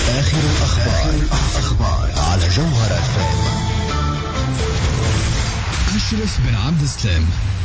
آخر الأخبار على جوهر FM. أشرف بن عبد السلام.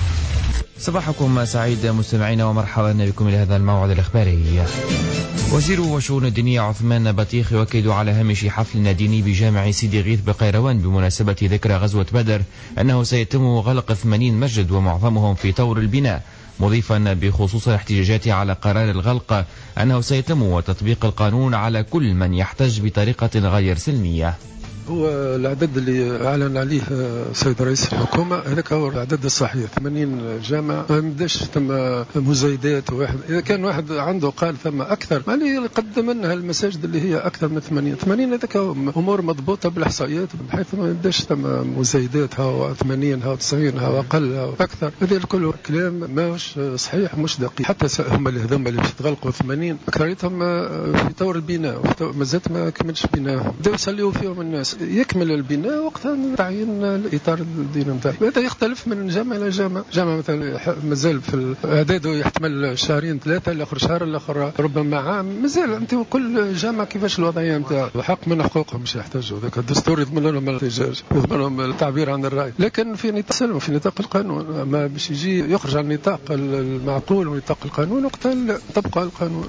صباحكم سعيد مستمعينا ومرحبا بكم إلى هذا الموعد الإخباري. وزير وشؤون الدينية عثمان بطيخ يؤكد على هامش حفل ديني بجامع سيدي غيث بقيروان بمناسبة ذكرى غزوة بدر أنه سيتم غلق 80 مسجد ومعظمهم في طور البناء، مضيفا بخصوص الاحتجاجات على قرار الغلق أنه سيتم تطبيق القانون على كل من يحتج بطريقة غير سلمية. هو العدد اللي أعلن عليه سيد رئيس الحكومة هذاك هو العدد الصحيح، 80 جامعة. ما بداش ثم مزايدات. واحد إذا كان واحد عنده قال ثم أكثر ما يقدم لنا المساجد اللي هي أكثر من 80 هذاك أمور مضبوطة بالإحصائيات، بحيث ما بداش ثم مزايدات ها 80 ها 90 ها أقل ها أكثر. هذا الكل كلام ماهوش صحيح مش دقيق. حتى هم اللي تغلقوا 80 أكثريتهم في طور البناء، مازالت ما كملش بناء، بداو يصليوا فيهم الناس. يكمل البناء وقتها تعيين الإطار الديني نتاعه. هذا يختلف من جامعة إلى جامعة. جامعة مثلا مازال في الإعداد يحتمل شهرين ثلاثة، الآخر شهر، الآخر ربما عام. مازال أنت كل جامعة كيفاش الوضعية نتاعها، وحق من حقوقهم مش يحتاجوا. ذاك الدستور يضمن لهم الاحتجاج، يضمن لهم التعبير عن الرأي، لكن في نطاق سلم وفي نطاق القانون. ما باش يجي يخرج عن نطاق المعقول ونطاق القانون وقتها تبقى القانون.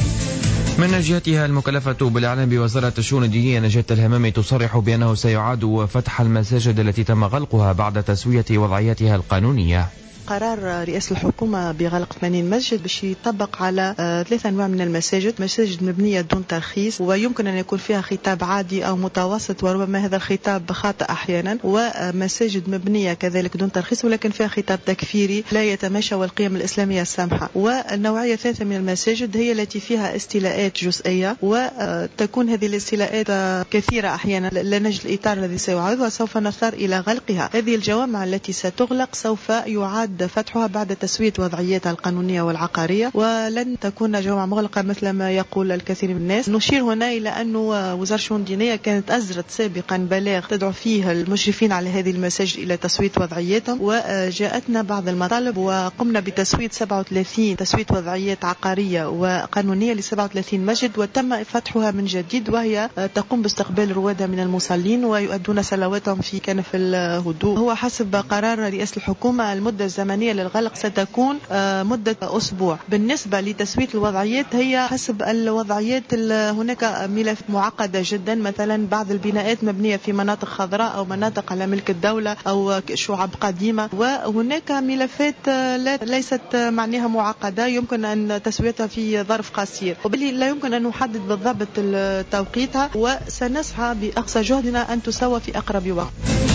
من جهتها المكلفة بالإعلام بوزارة الشؤون الدينية نجاة الهمامي تصرح بأنه سيعاد فتح المساجد التي تم غلقها بعد تسوية وضعيتها القانونية. قرار رئاسة الحكومة بغلق 80 مسجد باش يطبق على 3 أنواع من المساجد. مساجد مبنية دون ترخيص ويمكن أن يكون فيها ختاب عادي أو متوسط، وربما هذا الختاب خاطئ أحيانا، ومساجد مبنية كذلك دون ترخيص ولكن فيها ختاب تكفيري لا يتماشى والقيم الإسلامية السامحة. والنوعية الثالثة من المساجد هي التي فيها استيلاءات جزئية، وتكون هذه الاستيلاءات كثيرة أحيانا لا نجد الإطار الذي سيعاد وسوف نضطر إلى غلقها. هذه الجوامع التي ستغلق سوف يعاد فتحها بعد تسوية وضعيتها القانونية والعقارية، ولن تكون جوامع مغلقة مثل ما يقول الكثير من الناس. نشير هنا إلى أن وزارة الشؤون الدينية كانت أصدرت سابقا بلاغ تدعو فيه المشرفين على هذه المساجد إلى تسوية وضعيتهم، وجاءتنا بعض المطالب وقمنا بتسوية 37 تسوية وضعيات عقارية وقانونية ل 37 مسجد، وتم فتحها من جديد، وهي تقوم باستقبال روادها من المصلين ويؤدون صلواتهم في كنف الهدوء. هو حسب قرار رئاسة الحكومة المدة الزمنية للغلق ستكون مدة أسبوع. بالنسبة لتسوية الوضعيات هي حسب الوضعيات، هناك ملف معقدة جدا، مثلا بعض البناءات مبنية في مناطق خضراء أو مناطق على ملك الدولة أو شعب قديمة، وهناك ملفات ليست معناها معقدة يمكن أن تسويتها في ظرف قصير، وبالتالي لا يمكن أن نحدد بالضبط توقيتها، وسنسعى بأقصى جهدنا أن تسوى في أقرب وقت.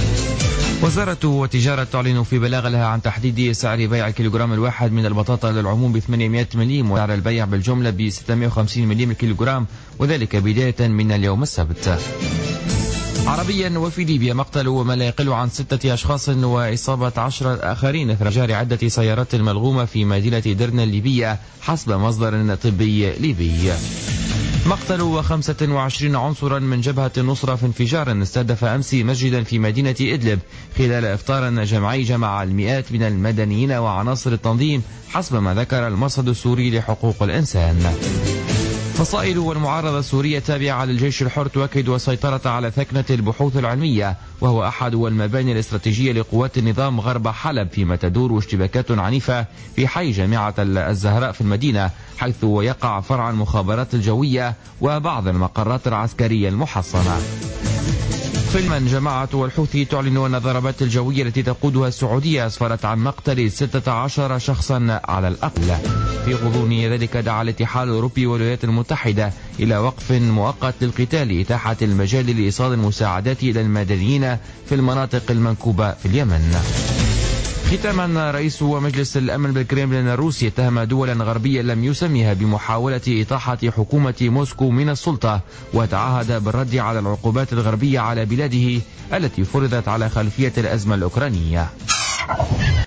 وزارة التجارة تعلن في بلاغ لها عن تحديد سعر بيع الكيلوغرام الواحد من البطاطا للعموم ب 800 مليم، وسعر البيع بالجملة ب 650 مليم الكيلوغرام، وذلك بداية من اليوم السبت. عربيا وفي ليبيا مقتل وما لا يقل عن 6 أشخاص وإصابة 10 آخرين أثر انفجار عدة سيارات ملغومة في مدينة درنا الليبية حسب مصدر طبي ليبي. مقتل 25 عنصرا من جبهة النصرة في انفجار استهدف أمس مسجدا في مدينة إدلب خلال إفطار جمعي جمع المئات من المدنيين وعناصر التنظيم حسب ما ذكر المرصد السوري لحقوق الإنسان. فصائل والمعارضة السورية التابعة للجيش الحر تؤكد السيطرة على ثكنة البحوث العلمية، وهو أحد المباني الاستراتيجية لقوات النظام غرب حلب، فيما تدور اشتباكات عنيفة في حي جامعة الزهراء في المدينة، حيث يقع فرع المخابرات الجوية وبعض المقرات العسكرية المحصنة. في اليمن جماعة والحوثي تعلن أن الضربات الجوية التي تقودها السعودية أسفرت عن مقتل 16 شخصا على الأقل. في غضون ذلك دعا الاتحاد الأوروبي والولايات المتحدة إلى وقف مؤقت للقتال لإتاحة المجال لإيصال المساعدات إلى المدنيين في المناطق المنكوبة في اليمن. ختاما، رئيس مجلس الأمن بالكريملين الروسي اتهم دولا غربية لم يسميها بمحاولة إطاحة حكومة موسكو من السلطة، وتعهد بالرد على العقوبات الغربية على بلاده التي فرضت على خلفية الأزمة الأوكرانية.